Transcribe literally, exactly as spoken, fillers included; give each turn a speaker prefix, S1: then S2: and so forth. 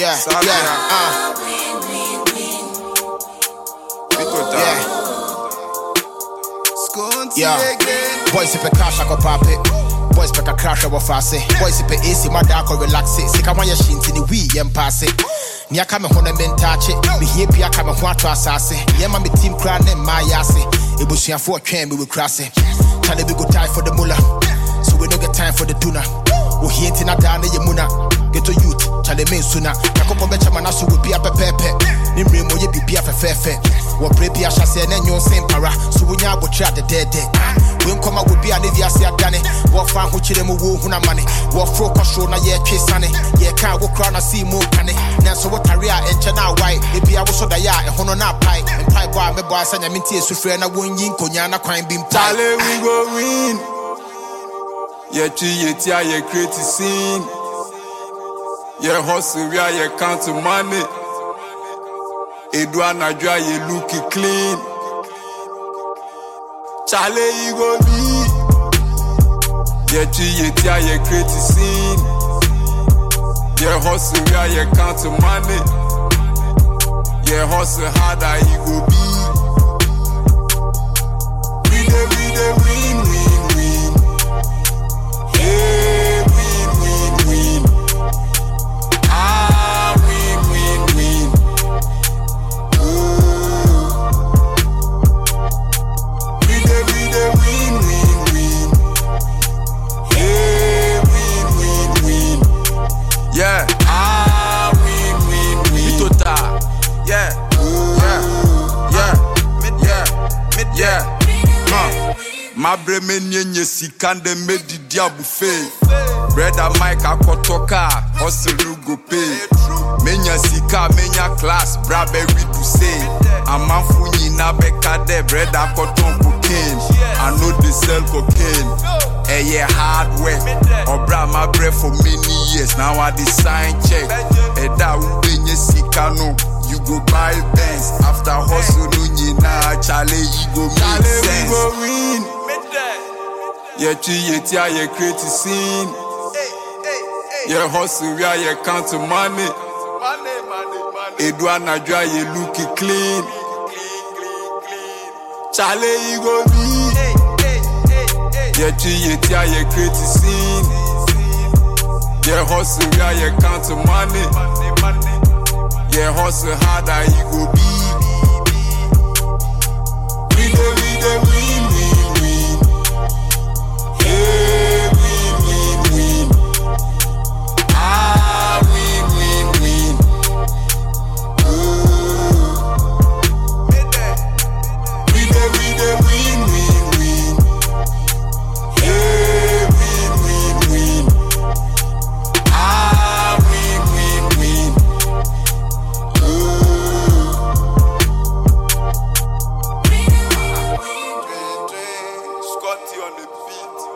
S1: yeah, yeah, uh. Yeah. Yeah. Boys if a cash I go pop it. Boys pick a crash over fast. Boys if a A C my dark or relax it. Sick I want your shins in the wee and pass it. Nia come home and touch it. Me here pia come home to assassin. Yeah, my team crown and my assy. It was here for a train we will cross it. Tell we go time for the mullah. So we don't get time for the tuna. We here in a down in Yamuna. Get to youth, Charlie Main sooner. Taco Betchamanasu will be a pepe. Nimri mo ye be a fefe. What baby I shall say, and your same para. So we now will try the dead day. We come out with be an Ivia Dani. What fan who chill him who na money. What focus show na ye kiss sunny. Ye can't walk around and see more canny. Now so what area and Chana white. If I was so that ya and Hono na pie. And pie bar me boy and Yaminti Sufre and a win yin Konyana crime beam.
S2: Charlie, we go win. Ye chi ye tia ye create a scene. Ye hustle where ye count money. Edwana dry ye look clean. Charlie, you go be. Ye chi ye tia ye create a scene. Ye hustle where ye count money. Ye hustle harder you go be. We dey we dey win win win. Hey, win win win. Ah, win win win. Ooh. We dey we dey win win win. Hey, win win win. Yeah. Ah, win win win. Mitota. Yeah. Yeah. Yeah. Mid yeah. Mid yeah. Huh. My brain menye sikande medi diabu fe. Brother Mike akotoka, hustle go pay. Menya sika, menya class, brabe we do say. Amanfu nyina beka de, brother koton cocaine. I know they sell cocaine. Eh yeah, hard work. Obra my bread for many years. Now I design check. Eh da ubenye sika no. You go buy Benz. After hustle no nyina, Charlie you go make sense. We go win. Ye chi ye tia ye create a scene. Ye hustle where ye count money. Edwana dry ye look clean. Charlie you go be. Ye chi ye tia ye create a scene. Ye hustle where ye count money. Ye hustle harder you go be. We dey we dey win win win. Hey, win win win. Ah, win win win. Ooh. We dey we dey win win win. Hey, win win win. Ah, win win win. Ooh. Scotty on the beat.